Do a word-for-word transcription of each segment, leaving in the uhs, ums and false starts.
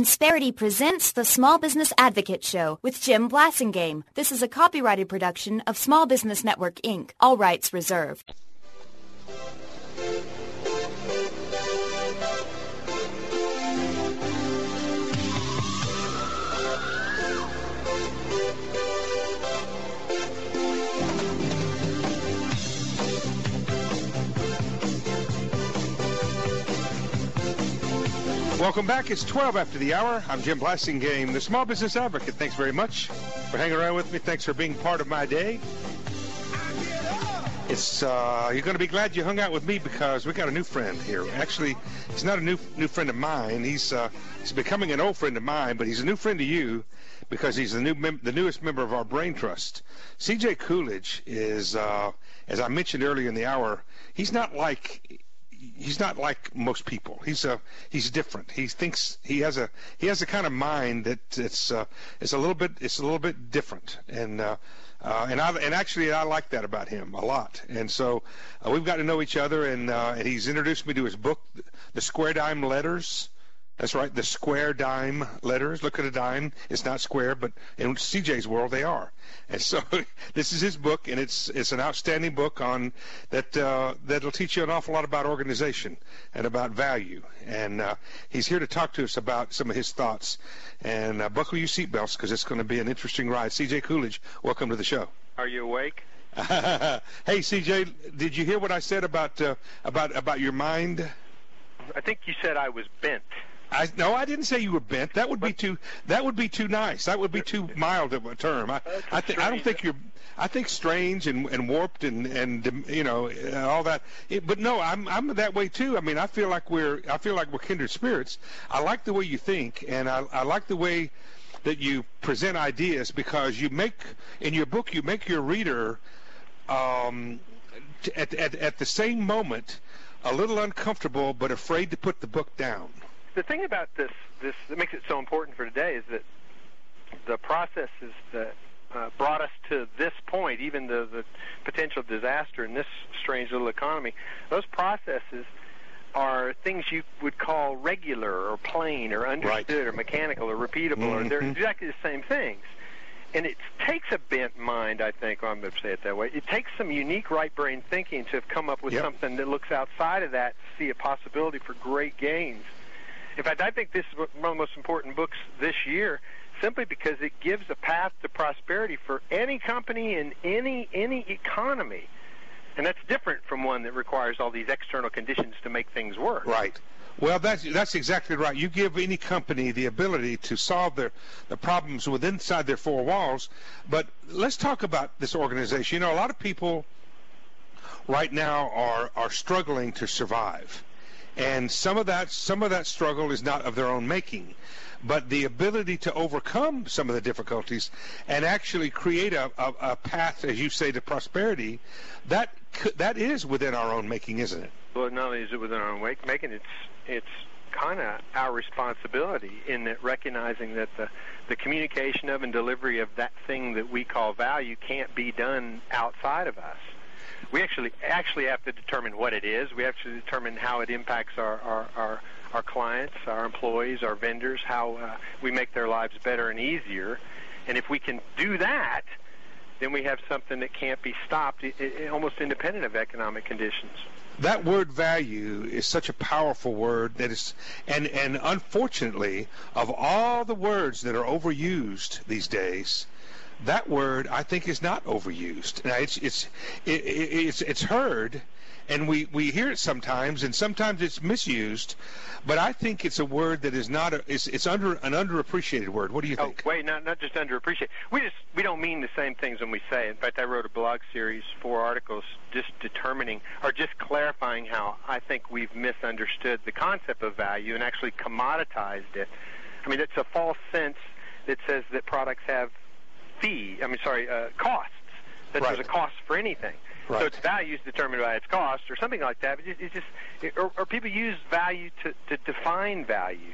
Insperity presents the Small Business Advocate Show with Jim Blasingame. This is a copyrighted production of Small Business Network, Incorporated. All rights reserved. Welcome back. It's twelve after the hour. I'm Jim Blasingame, the Small Business Advocate. Thanks very much for hanging around with me. Thanks for being part of my day. It's uh, you're going to be glad you hung out with me because we got a new friend here. Actually, he's not a new new friend of mine. He's uh, he's becoming an old friend of mine, but he's a new friend to you because he's the new mem- the newest member of our Brain Trust. C J Coolidge is, uh, as I mentioned earlier in the hour, he's not like. He's not like most people. He's a he's different. He thinks he has a he has a kind of mind that it's uh, it's a little bit it's a little bit different, and uh, uh, and I and actually I like that about him a lot. And so uh, we've got to know each other, and uh, and he's introduced me to his book, The Square Dime Letters. That's right, the Square Dime Letters. Look at a dime. It's not square, but in C J's world they are. And so this is his book, and it's it's an outstanding book on that uh, that'll teach you an awful lot about organization and about value. And uh, he's here to talk to us about some of his thoughts. And uh, buckle your seatbelts because it's going to be an interesting ride. C J Coolidge, welcome to the show. Are you awake? Hey, C J, did you hear what I said about uh, about about your mind? I think you said I was bent. I, no, I didn't say you were bent. That would be too. That would be too nice. That would be too mild of a term. I, I think. I don't think you're. I think strange and, and warped and and you know all that. It, but no, I'm I'm that way too. I mean, I feel like we're. I feel like we're kindred spirits. I like the way you think, and I I like the way that you present ideas because you make in your book you make your reader um, at at at the same moment a little uncomfortable but afraid to put the book down. The thing about this, this that makes it so important for today is that the processes that uh, brought us to this point, even the, the potential disaster in this strange little economy, those processes are things you would call regular or plain or understood right. or mechanical or repeatable, mm-hmm. or they're exactly the same things. And it takes a bent mind, I think, well, I'm going to say it that way. It takes some unique right-brain thinking to have come up with yep. something that looks outside of that to see a possibility for great gains. In fact, I think this is one of the most important books this year simply because it gives a path to prosperity for any company in any any economy. And that's different from one that requires all these external conditions to make things work. Right. Well, that's that's exactly right. You give any company the ability to solve their the problems within inside their four walls. But let's talk about this organization. You know, a lot of people right now are are struggling to survive. And some of that some of that struggle is not of their own making, but the ability to overcome some of the difficulties and actually create a, a, a path, as you say, to prosperity, that that is within our own making, isn't it? Well, not only is it within our own making, it's it's kind of our responsibility in that recognizing that the the communication of and delivery of that thing that we call value can't be done outside of us. We actually actually have to determine what it is. We have to determine how it impacts our our, our, our clients, our employees, our vendors, how uh, we make their lives better and easier. And if we can do that, then we have something that can't be stopped, it, it, almost independent of economic conditions. That word value is such a powerful word that is, and, and unfortunately, of all the words that are overused these days, that word, I think, is not overused. Now, it's it's it, it, it's it's heard, and we, we hear it sometimes, and sometimes it's misused. But I think it's a word that is not a, it's it's under an underappreciated word. What do you think? Oh, wait, not not just underappreciated. We just we don't mean the same things when we say it. In fact, I wrote a blog series, four articles, just determining or just clarifying how I think we've misunderstood the concept of value and actually commoditized it. I mean, it's a false sense that says that products have fee, I mean, sorry, uh, costs, that right. there's a cost for anything. Right. So its value is determined by its cost or something like that. But it's, it's just, it, or, or people use value to, to define value.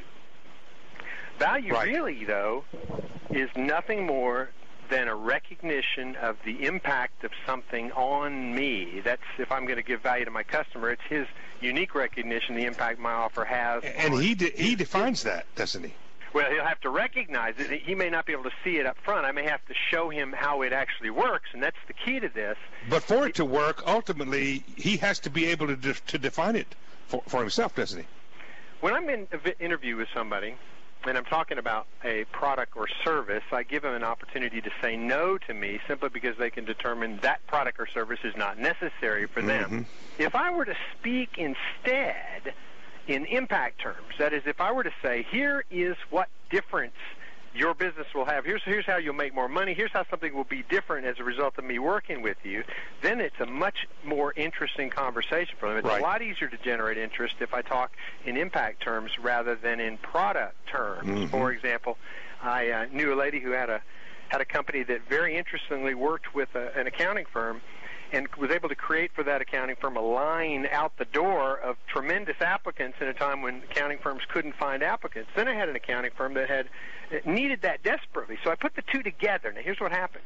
Value right. really, though, is nothing more than a recognition of the impact of something on me. That's, if I'm going to give value to my customer, it's his unique recognition, the impact my offer has. And he de- he defines that, doesn't he? Well, he'll have to recognize it. He may not be able to see it up front. I may have to show him how it actually works, and that's the key to this. But for it to work, ultimately, he has to be able to de- to define it for, for himself, doesn't he? When I'm in an interview with somebody, and I'm talking about a product or service, I give them an opportunity to say no to me simply because they can determine that product or service is not necessary for them. Mm-hmm. If I were to speak instead in impact terms, that is, if I were to say, here is what difference your business will have, here's here's how you'll make more money, here's how something will be different as a result of me working with you, then it's a much more interesting conversation for them. It's right. a lot easier to generate interest if I talk in impact terms rather than in product terms. Mm-hmm. For example, I uh, knew a lady who had a had a company that very interestingly worked with a, an accounting firm and was able to create for that accounting firm a line out the door of tremendous applicants in a time when accounting firms couldn't find applicants. Then I had an accounting firm that had needed that desperately. So I put the two together. Now, here's what happened.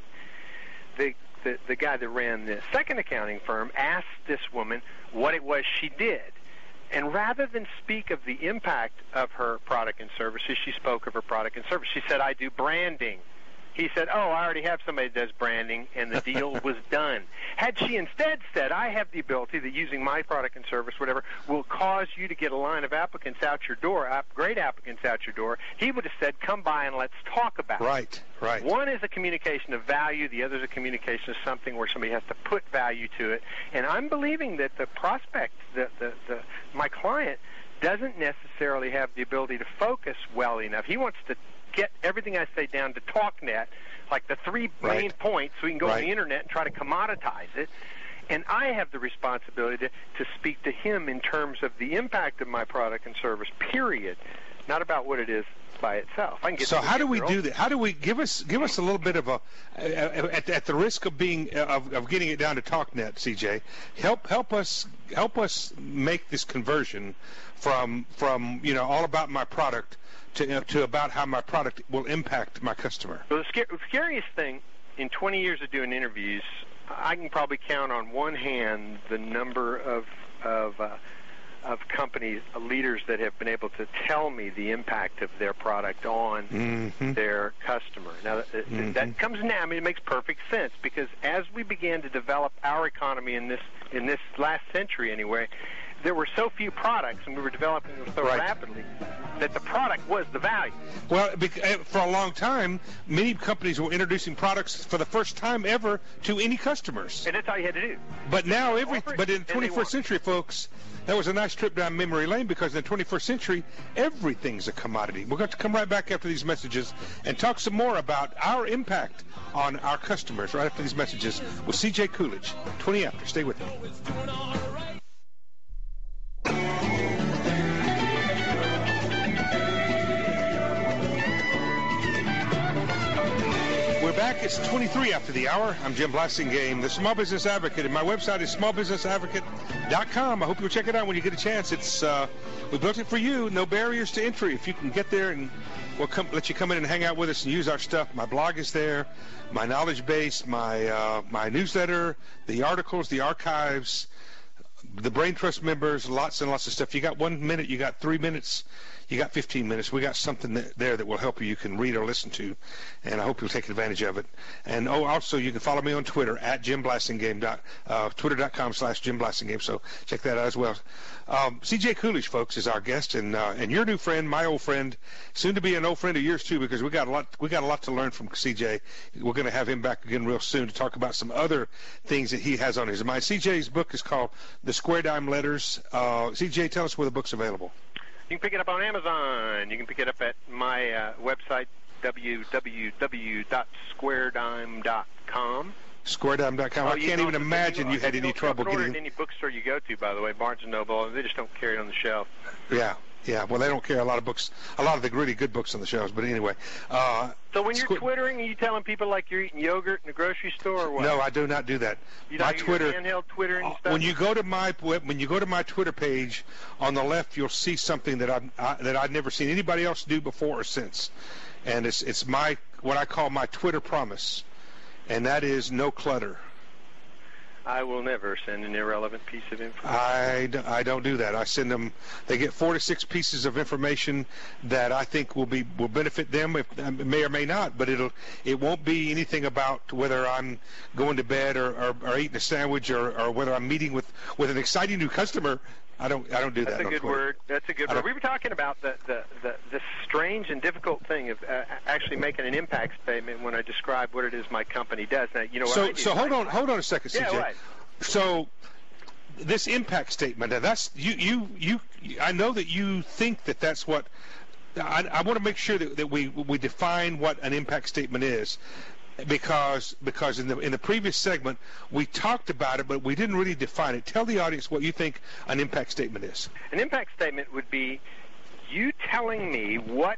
The, the, the guy that ran the second accounting firm asked this woman what it was she did. And rather than speak of the impact of her product and services, she spoke of her product and service. She said, I do branding. He said, oh, I already have somebody that does branding, and the deal was done. Had she instead said, I have the ability that using my product and service, whatever, will cause you to get a line of applicants out your door, great applicants out your door, he would have said, come by and let's talk about it. Right, right. One is a communication of value. The other is a communication of something where somebody has to put value to it. And I'm believing that the prospect, the, the, the, my client, doesn't necessarily have the ability to focus well enough. He wants to get everything I say down to TalkNet, like the three right. main points, so we can go right. on the Internet and try to commoditize it. And I have the responsibility to, to speak to him in terms of the impact of my product and service, period, not about what it is by itself. I can get so how do we girl. do that? How do we give us give us a little bit of a at, at the risk of being of, of getting it down to TalkNet, C J? Help help us help us make this conversion from from you know all about my product to to about how my product will impact my customer. Well, the, scar- the scariest thing in twenty years of doing interviews, I can probably count on one hand the number of of uh, of companies, uh, leaders that have been able to tell me the impact of their product on mm-hmm. their customer. Now, uh, mm-hmm. that comes now. I mean, it makes perfect sense because as we began to develop our economy in this in this last century, anyway, there were so few products, and we were developing them so right. rapidly that the product was the value. Well, for a long time, many companies were introducing products for the first time ever to any customers. And that's all you had to do. But now, every Offer it, but in the twenty-first century, folks, that was a nice trip down memory lane because in the twenty-first century, everything's a commodity. We're going to come right back after these messages and talk some more about our impact on our customers right after these messages with C J Coolidge. twenty after. Stay with me. We're back. It's twenty-three after the hour. I'm Jim Blasingame, the Small Business Advocate, and my website is small business advocate dot com. I hope you'll check it out when you get a chance. It's uh, we built it for you. No barriers to entry. If you can get there, and we'll come, let you come in and hang out with us and use our stuff. My blog is there, my knowledge base, my uh, my newsletter, the articles, the archives, the Brain Trust members, lots and lots of stuff. You got one minute, you got three minutes, you got fifteen minutes. We got something that, there that will help you. You can read or listen to, and I hope you'll take advantage of it. And oh, also you can follow me on Twitter at Jim Blasingame. Dot, uh, Twitter dot com slash Jim Blasingame. So check that out as well. Um, C J Coolidge, folks, is our guest, and uh, and your new friend, my old friend, soon to be an old friend of yours too, because we got a lot we got a lot to learn from C J. We're going to have him back again real soon to talk about some other things that he has on his mind. C J's book is called The Square Dime Letters. Uh, C J, tell us where the book's available. You can pick it up on Amazon. You can pick it up at my uh, website, w w w dot square dime dot com. square dime dot com. Oh, I can't even imagine you, you had you any trouble order getting it in any bookstore you go to, by the way, Barnes and Noble. They just don't carry it on the shelf. Yeah, yeah. Well, they don't carry a lot of books, a lot of the really good books on the shelves. But anyway. Uh, so when you're squ- Twittering, are you telling people like you're eating yogurt in the grocery store or what? No, I do not do that. You my don't Twitter, handheld Twittering and stuff? When you go to my when you go to my Twitter page, on the left you'll see something that I've I, that I've never seen anybody else do before or since, and it's it's my what I call my Twitter promise, and that is no clutter. I will never send an irrelevant piece of information. I, d- I don't do that. I send them. They get four to six pieces of information that I think will be will benefit them. If it may or may not, but it'll it won't be anything about whether I'm going to bed or, or, or eating a sandwich or, or whether I'm meeting with, with an exciting new customer. I don't I don't do That's that. a good word. That's a good word. We were talking about the the, the the strange and difficult thing of uh, actually making an impact statement when I describe what it is my company does. Now, you know what so I do. so hold on hold on a second, C J. Yeah, right. So this impact statement, now that's you you you. I know that you think that that's what. I, I want to make sure that, that we we define what an impact statement is. Because because in the in the previous segment we talked about it, but we didn't really define it. Tell the audience what you think an impact statement is. An impact statement would be you telling me what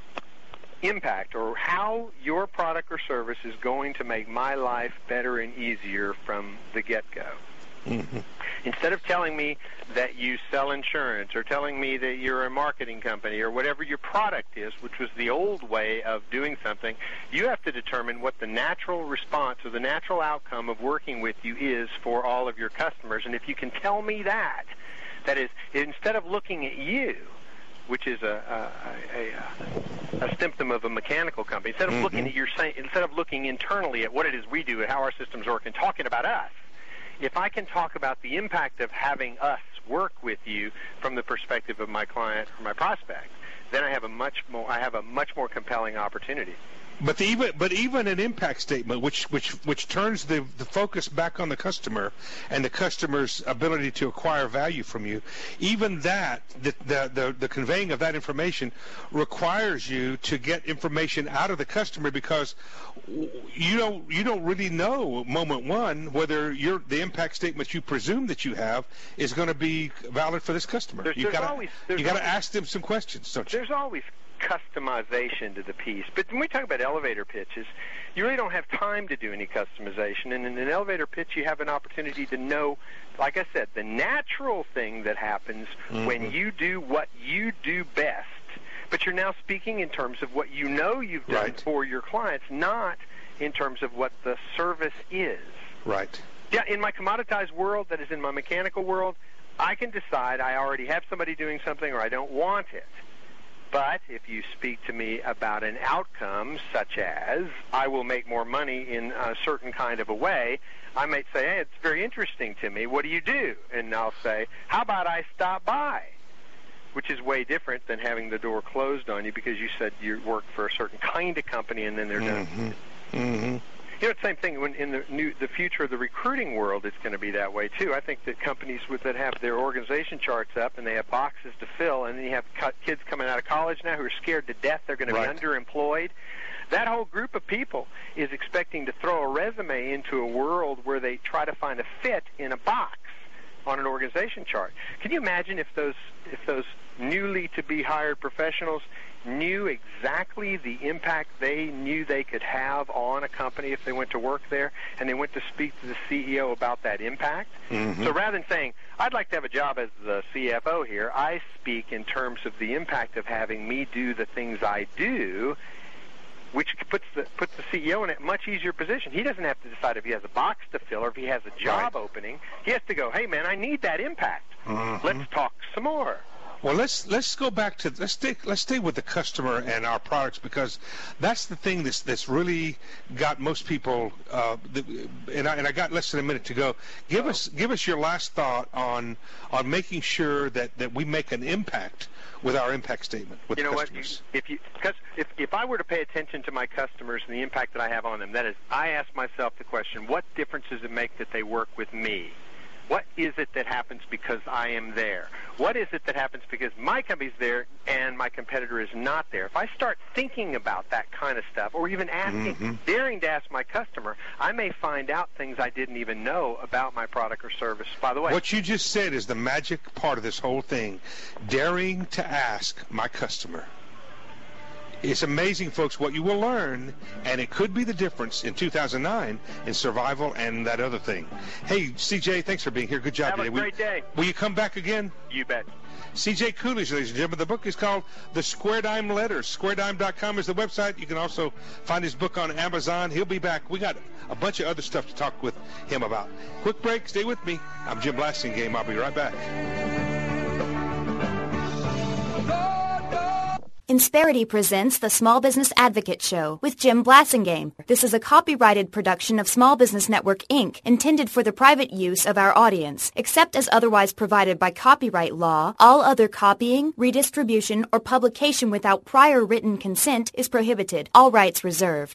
impact or how your product or service is going to make my life better and easier from the get-go. Mm-hmm. Instead of telling me that you sell insurance or telling me that you're a marketing company or whatever your product is, which was the old way of doing something, you have to determine what the natural response or the natural outcome of working with you is for all of your customers. And if you can tell me that, that is, instead of looking at you, which is a a, a, a symptom of a mechanical company, instead of mm-hmm. looking at your instead of looking internally at what it is we do and how our systems work and talking about us, if I can talk about the impact of having us work with you from the perspective of my client or my prospect, then I have a much more I have a much more compelling opportunity. But the, even but even an impact statement, which which which turns the the focus back on the customer and the customer's ability to acquire value from you, even that the the the, the conveying of that information requires you to get information out of the customer, because you don't you don't really know moment one whether your the impact statement you presume that you have is going to be valid for this customer. There's, you there's gotta always, you got to always, ask them some questions, don't you? There's always customization to the piece. But when we talk about elevator pitches, you really don't have time to do any customization. And in an elevator pitch, you have an opportunity to know, like I said, the natural thing that happens mm-hmm. when you do what you do best. But you're now speaking in terms of what you know you've done right. for your clients, not in terms of what the service is. Right. Yeah, in my commoditized world, that is in my mechanical world, I can decide I already have somebody doing something or I don't want it. But if you speak to me about an outcome, such as I will make more money in a certain kind of a way, I might say, hey, it's very interesting to me. What do you do? And I'll say, how about I stop by? Which is way different than having the door closed on you because you said you work for a certain kind of company and then they're mm-hmm. done. Mm-hmm. You know, it's the same thing when in the new, the future of the recruiting world, it's going to be that way too. I think that companies with that have their organization charts up and they have boxes to fill, and then you have kids coming out of college now who are scared to death they're going right. to be underemployed. That whole group of people is expecting to throw a resume into a world where they try to find a fit in a box on an organization chart. Can you imagine if those if those newly to be hired professionals knew exactly the impact they knew they could have on a company if they went to work there, and they went to speak to the C E O about that impact? Mm-hmm. So rather than saying, I'd like to have a job as the C F O here, I speak in terms of the impact of having me do the things I do, which puts the puts the C E O in a much easier position. He doesn't have to decide if he has a box to fill or if he has a job right. opening. He has to go, hey, man, I need that impact. Mm-hmm. Let's talk some more. Well, let's let's go back to let's stay let's stay with the customer and our products, because that's the thing that's that's really got most people. Uh, the, and I and I got less than a minute to go. Give oh. us give us your last thought on on making sure that, that we make an impact with our impact statement with you know customers. What? If you because if if I were to pay attention to my customers and the impact that I have on them, that is, I ask myself the question: what difference does it make that they work with me? What is it that happens because I am there? What is it that happens because my company's there and my competitor is not there? If I start thinking about that kind of stuff, or even asking, mm-hmm. daring to ask my customer, I may find out things I didn't even know about my product or service. By the way, what you just said is the magic part of this whole thing. Daring to ask my customer. It's amazing, folks, what you will learn, and it could be the difference in two thousand nine in survival and that other thing. Hey, C J, thanks for being here. Good job Have today. a great will, day. Will you come back again? You bet. C J Coolidge, ladies and gentlemen. The book is called The Square Dime Letters. square dime dot com is the website. You can also find his book on Amazon. He'll be back. We got a bunch of other stuff to talk with him about. Quick break. Stay with me. I'm Jim Blasingame. I'll be right back. Insperity presents the Small Business Advocate Show with Jim Blasingame. This is a copyrighted production of Small Business Network, Incorporated, intended for the private use of our audience. Except as otherwise provided by copyright law, all other copying, redistribution, or publication without prior written consent is prohibited. All rights reserved.